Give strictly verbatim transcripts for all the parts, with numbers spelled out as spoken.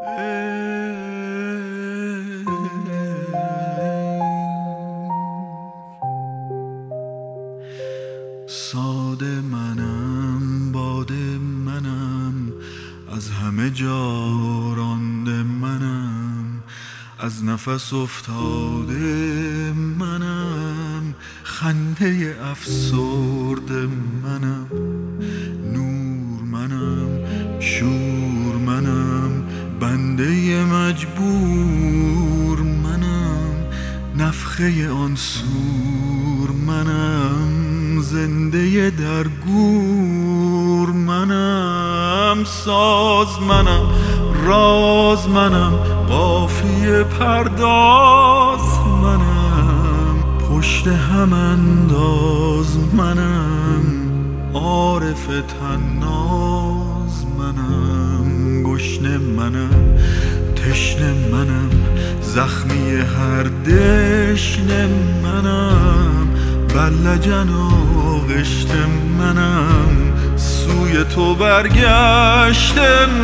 ساده منم، باده منم، از همه جا رانده منم، از نفس افتاده منم، خنده افسرده منم، نور منم، شور منم، بنده مجبور منم، نفخه آن سور منم، زنده در گور منم، ساز منم، راز منم، قافیه پرداز منم، پشت هم انداز منم، عارف طناز منم، گشنه منم، تشنه منم، زخمی هر دشنه منم، بلجن آغشت منم، سوی تو برگشت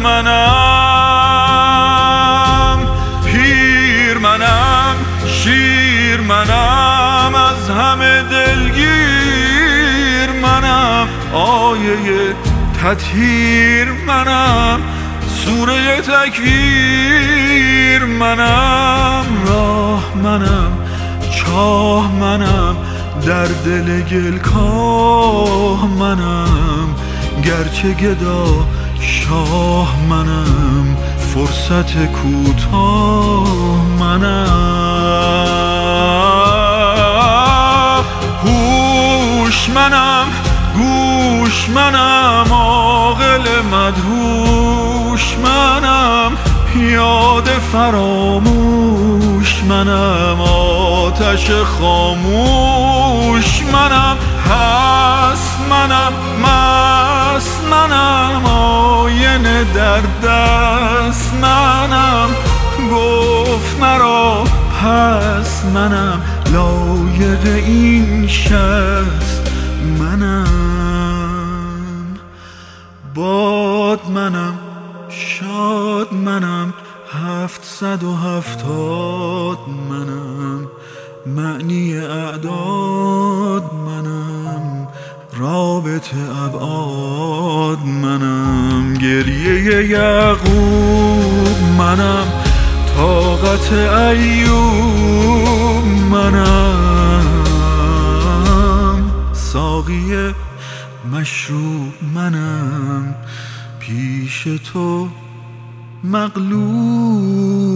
منم، پیر منم، شیر منم، از همه دلگیر منم، آیه تطهیر منم، سوره تکویر منم، راه منم، چاه منم، در دل گلکاه منم، گرچه گدا شاه منم، فرصت کوتاه منم، هوش منم، گوش منم، عاقل مدهوش منم، یاد فراموش منم، آتش خاموش منم، هست منم، مست منم، آینه در دست منم، گفت مرا پس منم، لایق این شست منم، باد منم، شاد منم، هفتصد و هفتاد منم، معنی اعداد منم، رابط ابعاد منم، گریه یعقوب منم، طاقت ایوب منم، ساقی مشروب منم، پیش تو مغلوب